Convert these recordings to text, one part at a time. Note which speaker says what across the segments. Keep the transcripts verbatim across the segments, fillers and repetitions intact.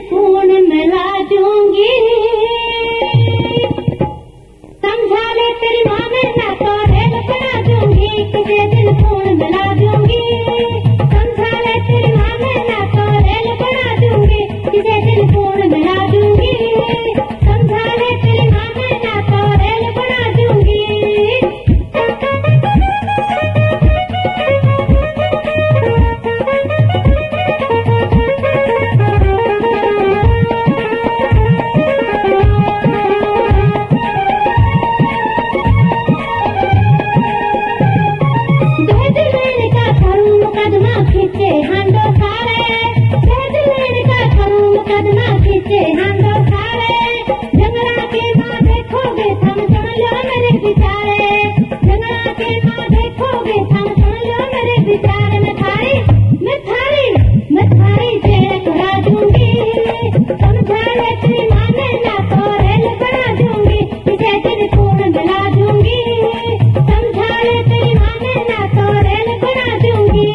Speaker 1: खून मिला दूंगी, समझा ले तेरी माँ मैं ना तो रेल बना दूंगी, तुझे दिल खून मिला दूंगी, समझा ले तेरी माँ मैं ना तो रेल बना दूंगी, तुझे दिल खून मिला दूंगी, समझा ले तेरी माँ मैं ना तो रेल बना दूंगी। खींचे हांडो सारे, दिल का करूं मुकदमा खींचे हांडो सारे, जंगला के माँ देखोगे थम सुन लो मेरे विचारे, जंगला के माँ देखोगे थम सुन लो मेरे विचारे, मैं थारी मैं थारी मैं थारी जेल करा दूंगी, समझा ले तेरी माँ मैं ना तो रेल बना दूंगी, तुझे दिल खून मिला दूंगी, समझा ले तेरी माँ मैं ना तो रेल बना दूंगी।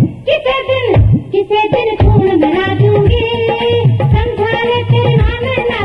Speaker 1: किसे दिल खून बना दूंगी, समझा ले तेरी माँ मैं